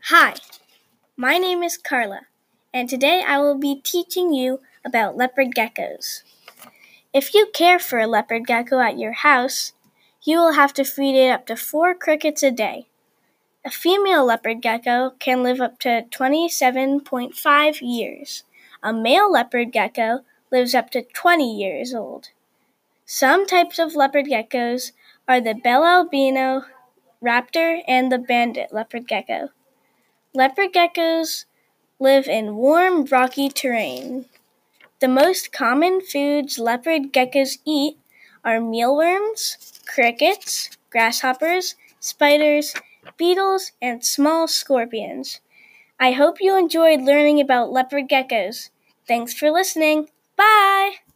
Hi, my name is Carla, and today I will be teaching you about leopard geckos. If you care for a leopard gecko at your house, you will have to feed it up to 4 crickets a day. A female leopard gecko can live up to 27.5 years. A male leopard gecko lives up to 20 years old. Some types of leopard geckos are the bell albino, raptor, and the banded leopard gecko. Leopard geckos live in warm, rocky terrain. The most common foods leopard geckos eat are mealworms, crickets, grasshoppers, spiders, beetles, and small scorpions. I hope you enjoyed learning about leopard geckos. Thanks for listening. Bye!